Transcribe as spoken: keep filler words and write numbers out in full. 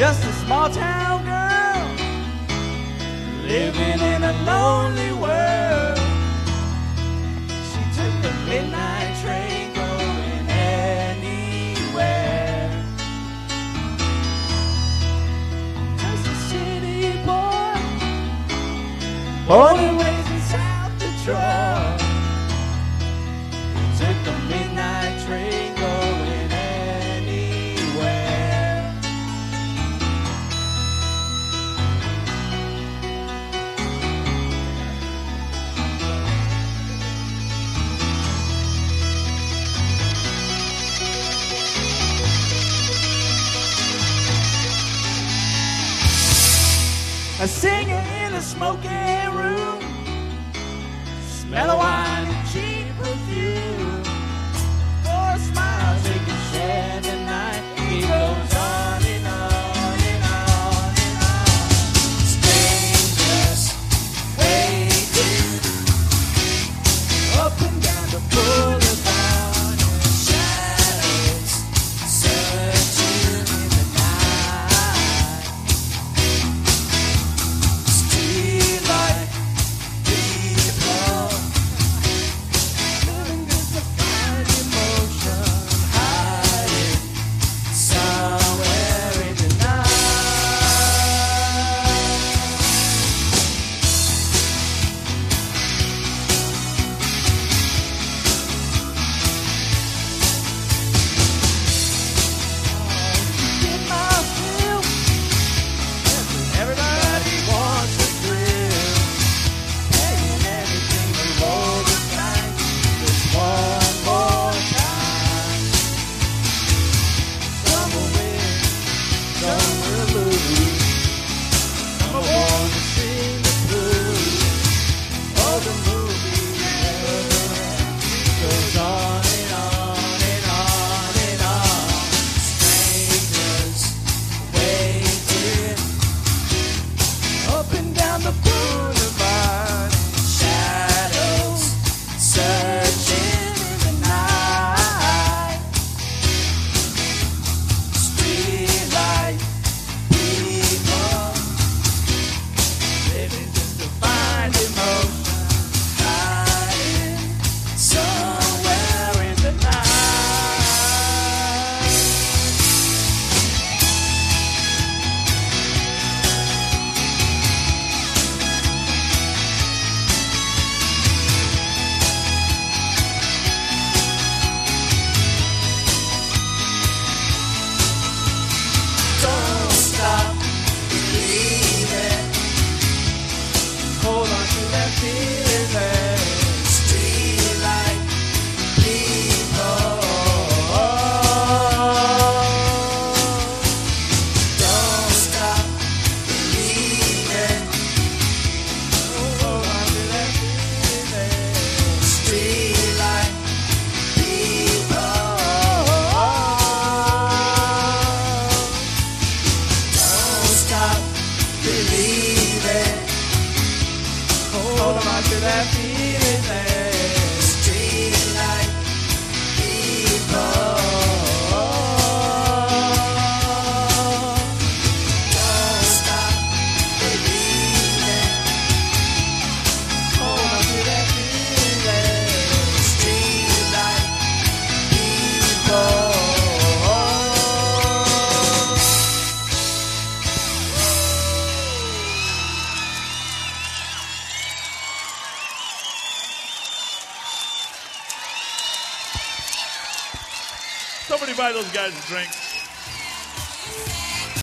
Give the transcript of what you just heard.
just a small town girl living in a lonely world. She took the midnight train going anywhere. Just a city boy, born and raised in South Detroit. He took the midnight train going anywhere. A singer in a smoky room, smell of wine and cheap perfume. For a smile they can share the night. He goes on and on and on and on. Strangers waiting up and down the boulevard. Shadows searching in the night. Streetlight people living just to find emotion, hiding somewhere in the night. Get my feel. Everybody wants a thrill. Paying everything to roll the dice just one more time. Some will win, some will lose. Some will want to sing the blues. Oh, the movie never ends. Goes on and on and on and on. Strangers waiting up and down the boulevard. Shadows searching in the night. Streetlight people living just to find emotion, hiding somewhere in the night. Don't stop believing. Hold on to that feeling. Streetlight people. Don't stop believing. Hold on to that feeling. Streetlight people. Don't stop believing. Hold on to that feeling. Streetlight people. Don't stop believing. Hold on to that feeling. Streetlight people. Somebody buy those guys a drink.